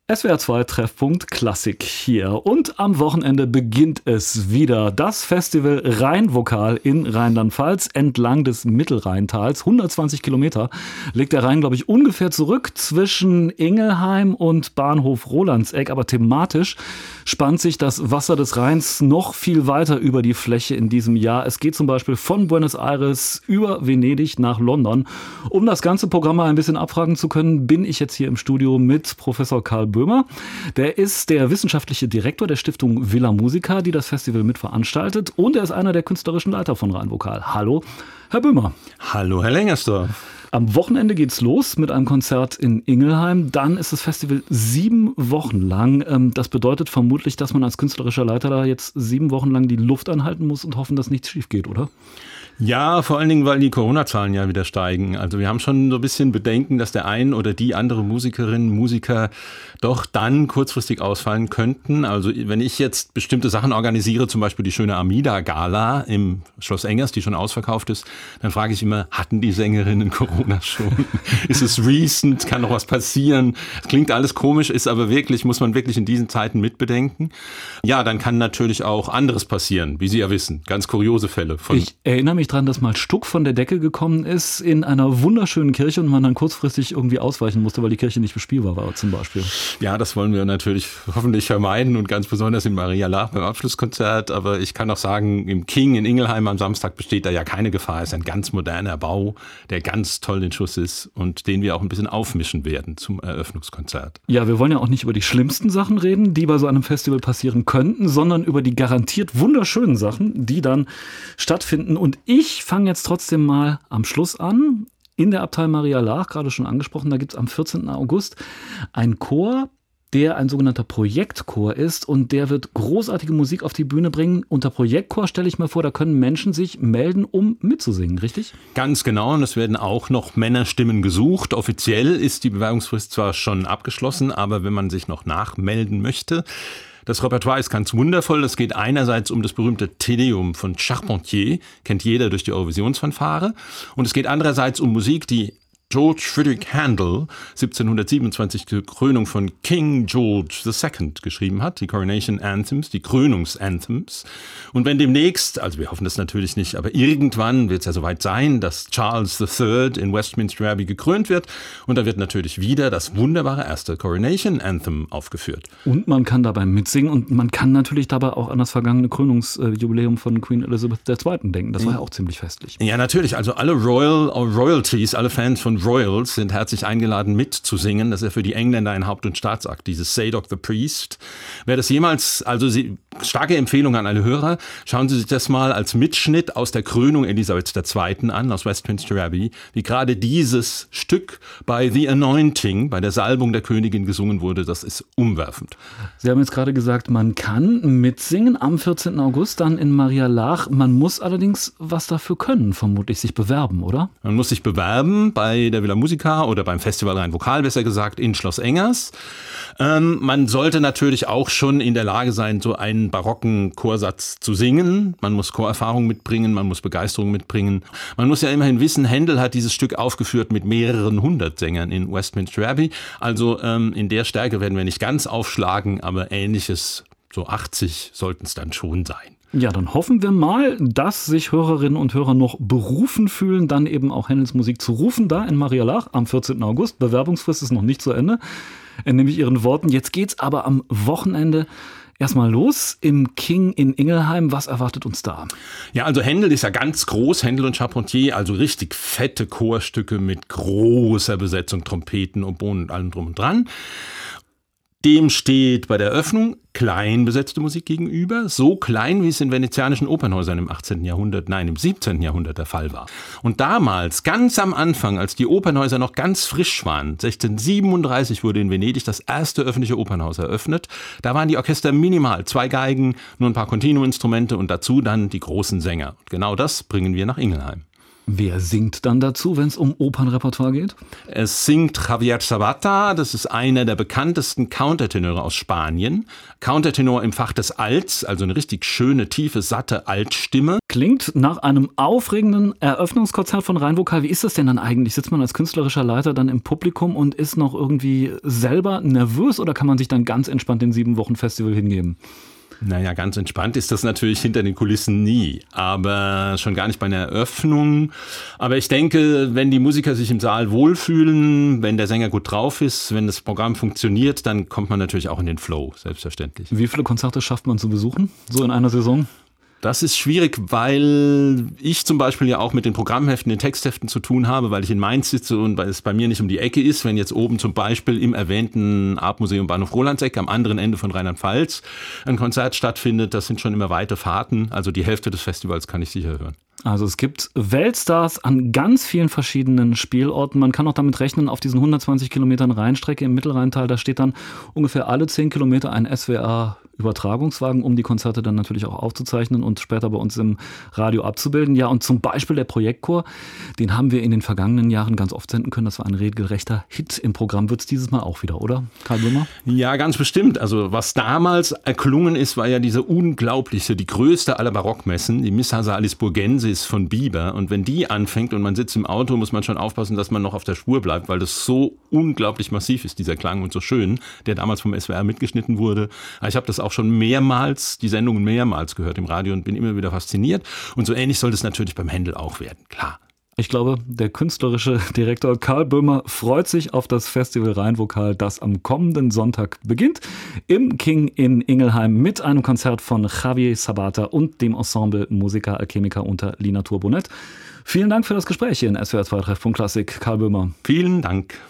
SWR 2 Treffpunkt Klassik hier. Und am Wochenende beginnt es wieder. Das Festival Rheinvokal in Rheinland-Pfalz entlang des Mittelrheintals. 120 Kilometer legt der Rhein, glaube ich, ungefähr zurück zwischen Ingelheim und Bahnhof Rolandseck. Aber thematisch spannt sich das Wasser des Rheins noch viel weiter über die Fläche in diesem Jahr. Es geht zum Beispiel von Buenos Aires über Venedig nach London. Um das ganze Programm mal ein bisschen abfragen zu können, bin ich jetzt hier im Studio mit Professor Karl Böhmer. Der ist der wissenschaftliche Direktor der Stiftung Villa Musica, die das Festival mitveranstaltet. Und er ist einer der künstlerischen Leiter von Rheinvokal. Hallo, Herr Böhmer. Hallo, Herr Lengersdorf. Am Wochenende geht's los mit einem Konzert in Ingelheim. Dann ist das Festival 7 Wochen lang. Das bedeutet vermutlich, dass man als künstlerischer Leiter da jetzt 7 Wochen lang die Luft anhalten muss und hoffen, dass nichts schief geht, oder? Ja, vor allen Dingen, weil die Corona-Zahlen ja wieder steigen. Also wir haben schon so ein bisschen Bedenken, dass der ein oder die andere Musikerin, Musiker doch dann kurzfristig ausfallen könnten. Also wenn ich jetzt bestimmte Sachen organisiere, zum Beispiel die schöne Amida-Gala im Schloss Engers, die schon ausverkauft ist, dann frage ich immer, hatten die Sängerinnen Corona schon? Ist es recent? Kann noch was passieren? Das klingt alles komisch, ist aber wirklich, muss man wirklich in diesen Zeiten mitbedenken. Ja, dann kann natürlich auch anderes passieren, wie Sie ja wissen. Ganz kuriose Fälle. Ich erinnere mich dran, dass mal Stuck von der Decke gekommen ist in einer wunderschönen Kirche und man dann kurzfristig irgendwie ausweichen musste, weil die Kirche nicht bespielbar war zum Beispiel. Ja, das wollen wir natürlich hoffentlich vermeiden und ganz besonders in Maria Laach beim Abschlusskonzert. Aber ich kann auch sagen, im King in Ingelheim am Samstag besteht da ja keine Gefahr. Es ist ein ganz moderner Bau, der ganz toll in Schuss ist und den wir auch ein bisschen aufmischen werden zum Eröffnungskonzert. Ja, wir wollen ja auch nicht über die schlimmsten Sachen reden, die bei so einem Festival passieren könnten, sondern über die garantiert wunderschönen Sachen, die dann stattfinden. Und ich fange jetzt trotzdem mal am Schluss an. In der Abtei Maria Laach, gerade schon angesprochen, da gibt es am 14. August einen Chor, der ein sogenannter Projektchor ist und der wird großartige Musik auf die Bühne bringen. Unter Projektchor stelle ich mir vor, da können Menschen sich melden, um mitzusingen, richtig? Ganz genau, und es werden auch noch Männerstimmen gesucht. Offiziell ist die Bewerbungsfrist zwar schon abgeschlossen, aber wenn man sich noch nachmelden möchte, das Repertoire ist ganz wundervoll. Es geht einerseits um das berühmte Te Deum von Charpentier, kennt jeder durch die Eurovisionsfanfare. Und es geht andererseits um Musik, die George Frederick Handel 1727 zur Krönung von King George II. Geschrieben hat, die Coronation Anthems, die Krönungsanthems. Und wenn demnächst, also wir hoffen das natürlich nicht, aber irgendwann wird es ja soweit sein, dass Charles III. In Westminster Abbey gekrönt wird und da wird natürlich wieder das wunderbare erste Coronation Anthem aufgeführt. Und man kann dabei mitsingen und man kann natürlich dabei auch an das vergangene Krönungsjubiläum von Queen Elizabeth II. Denken. Das war ja auch ziemlich festlich. Ja, natürlich. Also alle Royalties, alle Fans von Royals sind herzlich eingeladen mitzusingen. Das ist ja für die Engländer ein Haupt- und Staatsakt, dieses Zadok the Priest. Wer das jemals, starke Empfehlung an alle Hörer, schauen Sie sich das mal als Mitschnitt aus der Krönung Elisabeth II. An, aus Westminster Abbey, wie gerade dieses Stück bei The Anointing, bei der Salbung der Königin gesungen wurde. Das ist umwerfend. Sie haben jetzt gerade gesagt, man kann mitsingen am 14. August dann in Maria Laach. Man muss allerdings was dafür können, vermutlich sich bewerben, oder? Man muss sich bewerben bei der Villa Musica oder beim Festival Rheinvokal, besser gesagt, in Schloss Engers. Man sollte natürlich auch schon in der Lage sein, so einen barocken Chorsatz zu singen. Man muss Chorerfahrung mitbringen, man muss Begeisterung mitbringen. Man muss ja immerhin wissen, Händel hat dieses Stück aufgeführt mit mehreren hundert Sängern in Westminster Abbey. Also in der Stärke werden wir nicht ganz aufschlagen, aber ähnliches, so 80 sollten es dann schon sein. Ja, dann hoffen wir mal, dass sich Hörerinnen und Hörer noch berufen fühlen, dann eben auch Händels Musik zu rufen, da in Maria Laach am 14. August. Bewerbungsfrist ist noch nicht zu Ende, entnehme ich Ihren Worten. Jetzt geht's aber am Wochenende erstmal los im King in Ingelheim. Was erwartet uns da? Ja, also Händel ist ja ganz groß, Händel und Charpentier, also richtig fette Chorstücke mit großer Besetzung, Trompeten, Oboen und allem drum und dran. Dem steht bei der Eröffnung klein besetzte Musik gegenüber, so klein, wie es in venezianischen Opernhäusern im 18. Jahrhundert, nein, im 17. Jahrhundert der Fall war. Und damals, ganz am Anfang, als die Opernhäuser noch ganz frisch waren, 1637 wurde in Venedig das erste öffentliche Opernhaus eröffnet. Da waren die Orchester minimal, 2 Geigen, nur ein paar Continuo-Instrumente und dazu dann die großen Sänger. Und genau das bringen wir nach Ingelheim. Wer singt dann dazu, wenn es um Opernrepertoire geht? Es singt Javier Sabata, das ist einer der bekanntesten Countertenöre aus Spanien. Countertenor im Fach des Alts, also eine richtig schöne, tiefe, satte Altstimme. Klingt nach einem aufregenden Eröffnungskonzert von Rheinvokal. Wie ist das denn dann eigentlich? Sitzt man als künstlerischer Leiter dann im Publikum und ist noch irgendwie selber nervös oder kann man sich dann ganz entspannt dem 7-Wochen-Festival hingeben? Naja, ganz entspannt ist das natürlich hinter den Kulissen nie, aber schon gar nicht bei einer Eröffnung. Aber ich denke, wenn die Musiker sich im Saal wohlfühlen, wenn der Sänger gut drauf ist, wenn das Programm funktioniert, dann kommt man natürlich auch in den Flow, selbstverständlich. Wie viele Konzerte schafft man zu besuchen, so in einer Saison? Das ist schwierig, weil ich zum Beispiel ja auch mit den Programmheften, den Textheften zu tun habe, weil ich in Mainz sitze und weil es bei mir nicht um die Ecke ist. Wenn jetzt oben zum Beispiel im erwähnten Artmuseum Bahnhof Rolandseck am anderen Ende von Rheinland-Pfalz ein Konzert stattfindet, das sind schon immer weite Fahrten. Also die Hälfte des Festivals kann ich sicher hören. Also es gibt Weltstars an ganz vielen verschiedenen Spielorten. Man kann auch damit rechnen, auf diesen 120 Kilometern Rheinstrecke im Mittelrheintal, da steht dann ungefähr alle 10 Kilometer ein SWR-Übertragungswagen, um die Konzerte dann natürlich auch aufzuzeichnen und später bei uns im Radio abzubilden. Ja, und zum Beispiel der Projektchor, den haben wir in den vergangenen Jahren ganz oft senden können. Das war ein regelrechter Hit im Programm. Wird es dieses Mal auch wieder, oder, Karl Böhmer? Ja, ganz bestimmt. Also was damals erklungen ist, war ja diese unglaubliche, die größte aller Barockmessen, die Missa Salisburgensis von Bieber. Und wenn die anfängt und man sitzt im Auto, muss man schon aufpassen, dass man noch auf der Spur bleibt, weil das so unglaublich massiv ist, dieser Klang, und so schön, der damals vom SWR mitgeschnitten wurde. Ich habe das auch schon mehrmals, die Sendungen mehrmals gehört im Radio und bin immer wieder fasziniert. Und so ähnlich soll es natürlich beim Händel auch werden, klar. Ich glaube, der künstlerische Direktor Karl Böhmer freut sich auf das Festival Rheinvokal, das am kommenden Sonntag beginnt, im King in Ingelheim mit einem Konzert von Javier Sabata und dem Ensemble Musica Alchemica unter Lina Turbonet. Vielen Dank für das Gespräch hier in SWR 2 Treffpunkt Klassik, Karl Böhmer. Vielen Dank.